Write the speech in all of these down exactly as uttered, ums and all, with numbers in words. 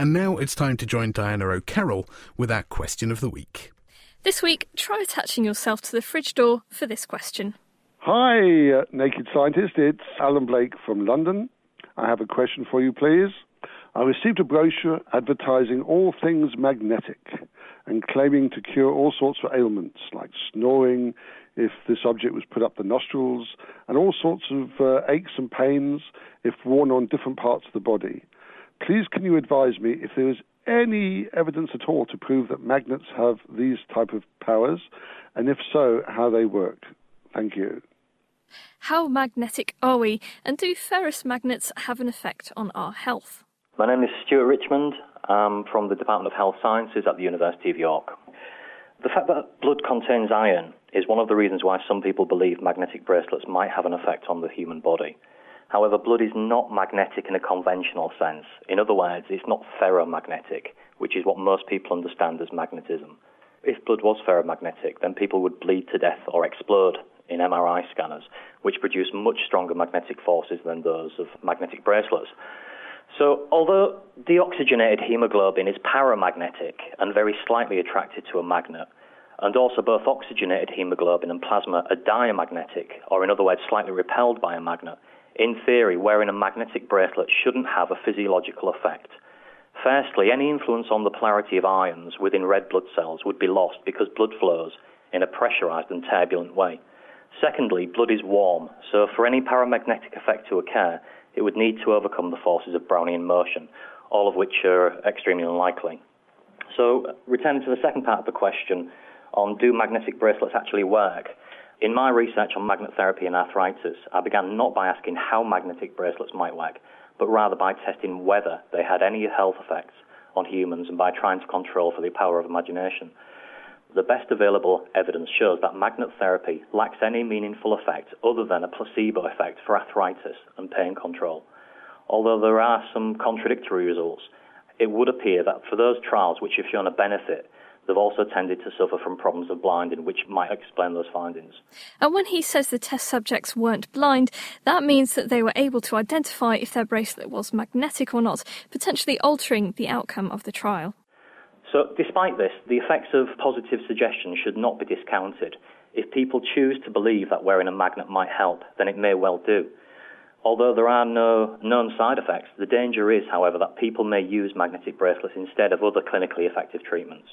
And now it's time to join Diana O'Carroll with our question of the week. This week, try attaching yourself to the fridge door for this question. Hi, uh, Naked Scientist. It's Alan Blake from London. I have a question for you, please. I received a brochure advertising all things magnetic and claiming to cure all sorts of ailments like snoring if this object was put up the nostrils and all sorts of uh, aches and pains if worn on different parts of the body. Please can you advise me if there is any evidence at all to prove that magnets have these type of powers, and if so, how they work? Thank you. How magnetic are we, and do ferrous magnets have an effect on our health? My name is Stuart Richmond. I'm from the Department of Health Sciences at the University of York. The fact that blood contains iron is one of the reasons why some people believe magnetic bracelets might have an effect on the human body. However, blood is not magnetic in a conventional sense. In other words, it's not ferromagnetic, which is what most people understand as magnetism. If blood was ferromagnetic, then people would bleed to death or explode in M R I scanners, which produce much stronger magnetic forces than those of magnetic bracelets. So, although deoxygenated hemoglobin is paramagnetic and very slightly attracted to a magnet, and also both oxygenated hemoglobin and plasma are diamagnetic, or in other words, slightly repelled by a magnet, in theory, wearing a magnetic bracelet shouldn't have a physiological effect. Firstly, any influence on the polarity of ions within red blood cells would be lost because blood flows in a pressurized and turbulent way. Secondly, blood is warm, so for any paramagnetic effect to occur, it would need to overcome the forces of Brownian motion, all of which are extremely unlikely. So, returning to the second part of the question on do magnetic bracelets actually work, in my research on magnet therapy and arthritis, I began not by asking how magnetic bracelets might work, but rather by testing whether they had any health effects on humans and by trying to control for the power of imagination. The best available evidence shows that magnet therapy lacks any meaningful effect other than a placebo effect for arthritis and pain control. Although there are some contradictory results, it would appear that for those trials which have shown a benefit, they've also tended to suffer from problems of blinding, which might explain those findings. And when he says the test subjects weren't blind, that means that they were able to identify if their bracelet was magnetic or not, potentially altering the outcome of the trial. So, despite this, the effects of positive suggestion should not be discounted. If people choose to believe that wearing a magnet might help, then it may well do. Although there are no known side effects, the danger is, however, that people may use magnetic bracelets instead of other clinically effective treatments.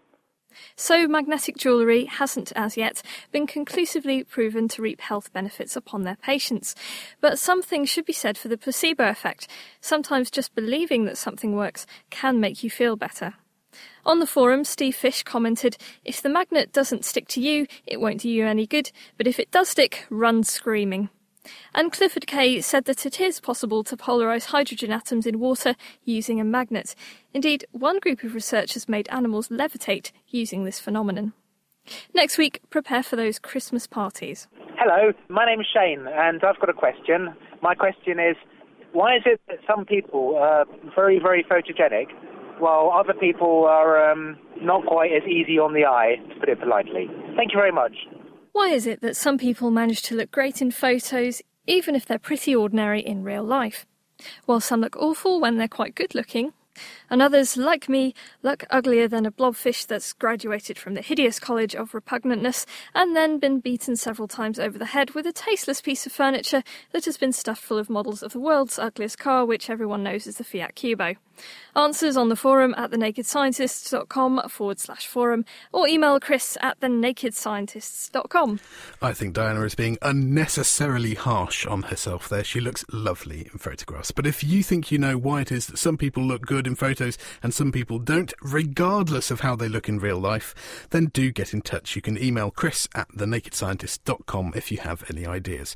So magnetic jewellery hasn't as yet been conclusively proven to reap health benefits upon their patients. But something should be said for the placebo effect. Sometimes just believing that something works can make you feel better. On the forum, Steve Fish commented, "If the magnet doesn't stick to you, it won't do you any good, but if it does stick, run screaming." And Clifford Kay said that it is possible to polarise hydrogen atoms in water using a magnet. Indeed, one group of researchers made animals levitate using this phenomenon. Next week, prepare for those Christmas parties. Hello, my name's Shane, and I've got a question. My question is, why is it that some people are very, very photogenic, while other people are um, not quite as easy on the eye, to put it politely? Thank you very much. Why is it that some people manage to look great in photos, even if they're pretty ordinary in real life, while some look awful when they're quite good looking, and others, like me, look uglier than a blobfish that's graduated from the hideous college of repugnantness and then been beaten several times over the head with a tasteless piece of furniture that has been stuffed full of models of the world's ugliest car, which everyone knows is the Fiat Cubo? Answers on the forum at thenakedscientists.com forward slash forum or email Chris at thenakedscientists dot com. I think Diana is being unnecessarily harsh on herself there. She looks lovely in photographs. But if you think you know why it is that some people look good in photos and some people don't, regardless of how they look in real life, then do get in touch. You can email Chris at thenakedscientists dot com if you have any ideas.